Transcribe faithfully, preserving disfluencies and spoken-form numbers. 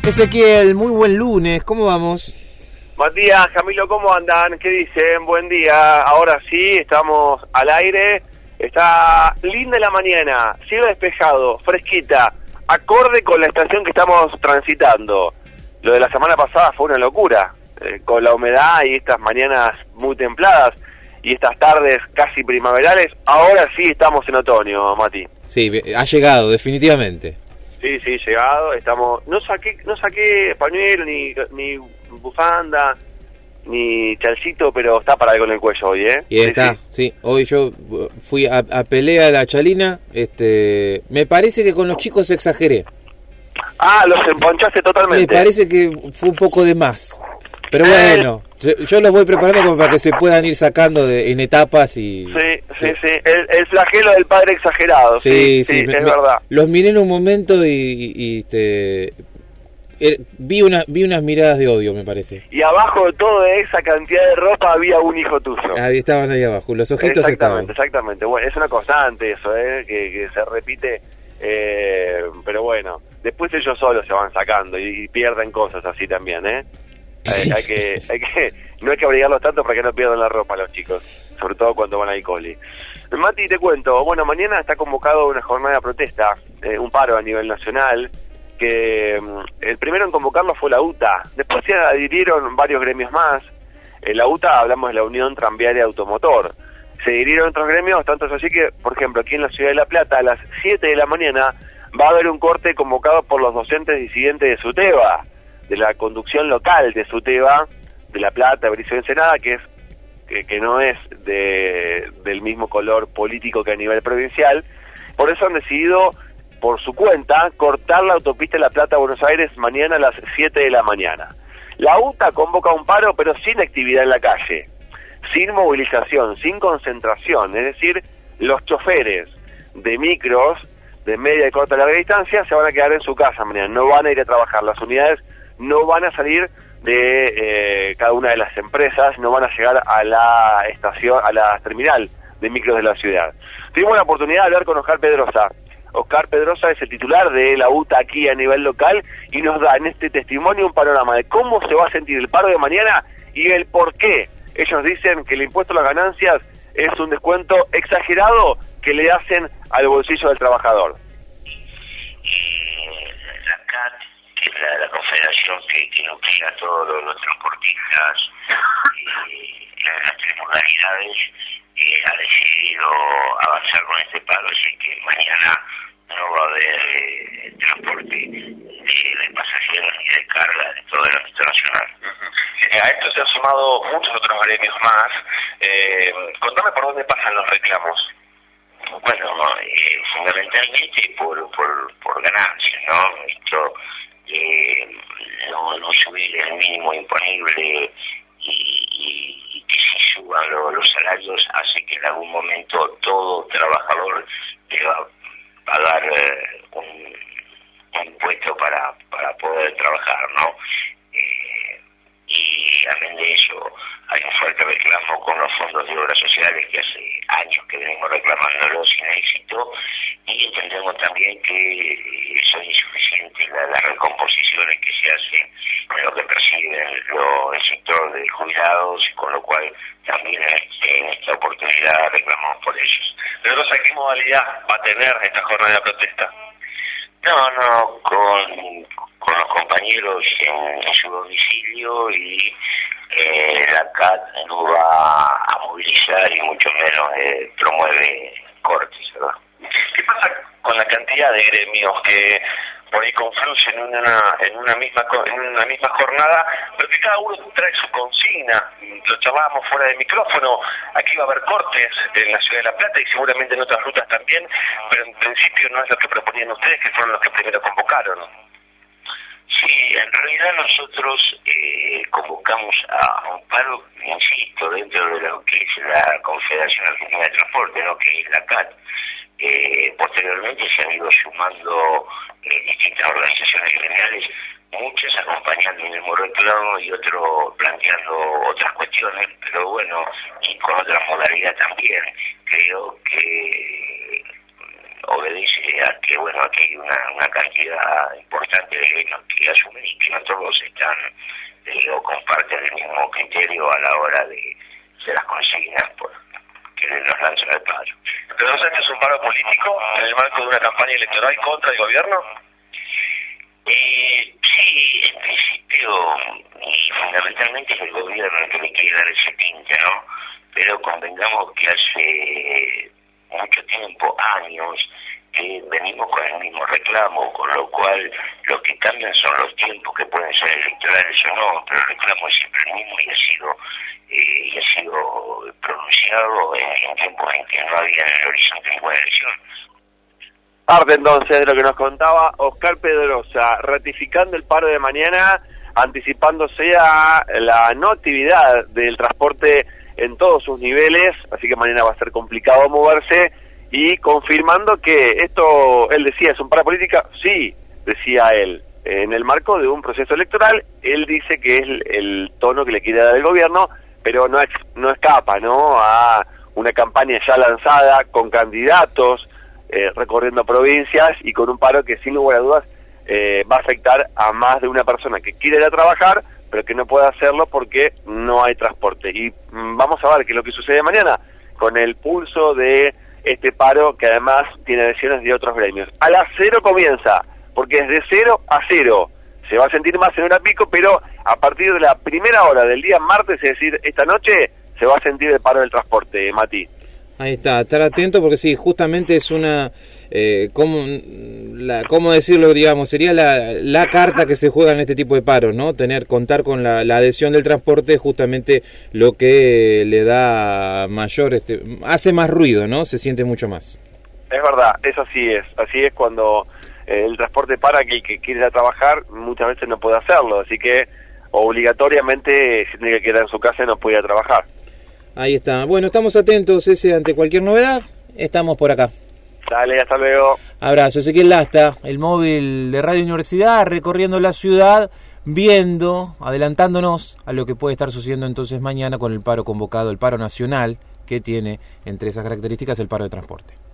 Ezequiel, muy buen lunes, ¿cómo vamos? Matías, Camilo, ¿cómo andan? ¿Qué dicen? Buen día. Ahora sí, estamos al aire. Está linda la mañana, cielo despejado, fresquita, acorde con la estación que estamos transitando. Lo de la semana pasada fue una locura, eh, con la humedad y estas mañanas muy templadas y estas tardes casi primaverales. Ahora sí estamos en otoño, Mati. Sí, ha llegado, definitivamente. Sí, sí, llegado, estamos... No saqué no saqué pañuelo, ni, ni bufanda, ni chalcito, pero está para algo en el cuello hoy, ¿eh? Y está, sí, sí. sí. Hoy yo fui a, a pelea a la Chalina, este... me parece que con los chicos exageré. Ah, los emponchaste totalmente. Me parece que fue un poco de más. Pero bueno, yo, yo los voy preparando como para que se puedan ir sacando de, en etapas y... Sí, sí, sí, sí. El, el flagelo del padre exagerado, sí, sí, sí, sí me, es me, verdad. Los miré en un momento y, y, y este, er, vi, una, vi unas miradas de odio, me parece. Y abajo de toda esa cantidad de ropa había un hijo tuyo. Ahí estaban ahí abajo, los ojitos exactamente, estaban. Exactamente, bueno, es una constante eso, ¿eh? que, que se repite, eh, pero bueno, después ellos solos se van sacando y, y pierden cosas así también, ¿eh? Hay, hay que, hay que, no hay que obligarlos tanto para que no pierdan la ropa los chicos, sobre todo cuando van al coli. Mati, te cuento, bueno, mañana está convocado una jornada de protesta, eh, un paro a nivel nacional, que mm, el primero en convocarlo fue la U T A, después se adhirieron varios gremios más. En la U T A hablamos de la Unión Tranviaria Automotor, se adhirieron otros gremios, tanto es así que, por ejemplo, aquí en la ciudad de La Plata, a las siete de la mañana, va a haber un corte convocado por los docentes disidentes de SUTEBA, de la conducción local de SUTEBA, de La Plata, Berizo y Ensenada, que es que, que no es de, del mismo color político que a nivel provincial. Por eso han decidido, por su cuenta, cortar la autopista de La Plata a Buenos Aires mañana a las siete de la mañana. La U T A convoca un paro, pero sin actividad en la calle, sin movilización, sin concentración, es decir, los choferes de micros de media y corta y larga distancia se van a quedar en su casa mañana, no van a ir a trabajar. Las unidades no van a salir de eh, cada una de las empresas, no van a llegar a la estación, a la terminal de micros de la ciudad. Tuvimos la oportunidad de hablar con Oscar Pedrosa. Oscar Pedrosa es el titular de la U T A aquí a nivel local y nos da en este testimonio un panorama de cómo se va a sentir el paro de mañana y el por qué. Ellos dicen que el impuesto a las ganancias es un descuento exagerado que le hacen al bolsillo del trabajador. La C A T, que es la, la confederación que, que nuclea a todos los, los transportistas, eh, las tres modalidades, eh, ha decidido avanzar con este paro, así que mañana no va a haber eh, transporte de, de pasajeros ni de carga de todo el ámbito nacional. Uh-huh. A esto se han sumado muchos otros gremios más. Eh, contame por dónde pasan los reclamos. Bueno, eh, fundamentalmente por, por, por ganancias, ¿no? Esto, eh, no, no subir el mínimo imponible y, y, y que se suban lo, los salarios hace que en algún momento todo trabajador deba pagar eh, un, un impuesto para, para poder trabajar, ¿no? Eh, y amén de eso hay un fuerte reclamo con los fondos de obras sociales que hace años que venimos reclamándolos sin éxito, y entendemos también que son insuficientes las, las recomposiciones que se hacen en lo que perciben lo, el sector de jubilados, con lo cual también en esta oportunidad reclamamos por ellos. Pero, ¿qué modalidad va a tener esta jornada de protesta? No, no, con, con los compañeros en, en su domicilio, y eh, la C A T no va a movilizar y mucho menos eh, promueve cortes, ¿verdad? ¿Qué pasa con la cantidad de gremios que por ahí confluyen en una en una misma en una misma jornada, pero que cada uno trae su consigna? Lo charlábamos fuera de micrófono, aquí va a haber cortes en la ciudad de La Plata y seguramente en otras rutas también, pero en principio no es lo que proponían ustedes, que fueron los que primero convocaron. Sí, en realidad nosotros eh, convocamos a un paro, insisto, dentro de lo que es la Confederación Argentina de Transporte, ¿no?, que es la C A T. Eh, posteriormente se han ido sumando eh, distintas organizaciones gremiales, muchas acompañando el mismo reclamo y otros planteando otras cuestiones, pero bueno, y con otras modalidades también. Creo que obedece a que, bueno, aquí hay una, una cantidad importante de gremios que asumen y que no todos están eh, o comparten el mismo criterio a la hora de, de las consignas por que nos lanzan al paro. ¿Pero no es un paro político en el marco de una campaña electoral contra el gobierno? Eh, sí, en principio, y fundamentalmente es el gobierno el que le quiere dar ese tinte, ¿no? Pero convengamos que hace mucho tiempo, años, que venimos con el mismo reclamo, con lo cual lo que cambian son los tiempos, que pueden ser electorales o no, pero el reclamo es siempre el mismo y ha sido, eh, y ha sido pronunciado en, en tiempos en que no había en el horizonte ninguna elección. Parte entonces de lo que nos contaba Oscar Pedrosa, ratificando el paro de mañana, anticipándose a la no actividad del transporte en todos sus niveles, así que mañana va a ser complicado moverse, y confirmando que esto, él decía, es un paro política, sí, decía él, en el marco de un proceso electoral. Él dice que es el, el tono que le quiere dar el gobierno, pero no, no escapa, ¿no?, a una campaña ya lanzada con candidatos, Eh, recorriendo provincias y con un paro que sin lugar a dudas eh, va a afectar a más de una persona que quiere ir a trabajar pero que no puede hacerlo porque no hay transporte. Y mm, vamos a ver qué es lo que sucede mañana con el pulso de este paro, que además tiene adhesiones de otros gremios. A las cero comienza, porque es de cero a cero. Se va a sentir más en hora pico, pero a partir de la primera hora del día martes, es decir, esta noche, se va a sentir el paro del transporte, Mati. Ahí está, estar atento porque sí, justamente es una, eh, ¿cómo, la, ¿cómo decirlo, digamos? Sería la, la carta que se juega en este tipo de paros, ¿no? Tener, contar con la, la adhesión del transporte es justamente lo que le da mayor, este, hace más ruido, ¿no? Se siente mucho más. Es verdad, eso sí es, así es cuando eh, el transporte para, que el que quiere ir a trabajar muchas veces no puede hacerlo, así que obligatoriamente se tiene que quedar en su casa y no puede ir a trabajar. Ahí está. Bueno, estamos atentos, ese, ante cualquier novedad, estamos por acá. Dale, hasta luego. Abrazo. Ezequiel Lasta, el móvil de Radio Universidad, recorriendo la ciudad, viendo, adelantándonos a lo que puede estar sucediendo entonces mañana con el paro convocado, el paro nacional, que tiene entre esas características el paro de transporte.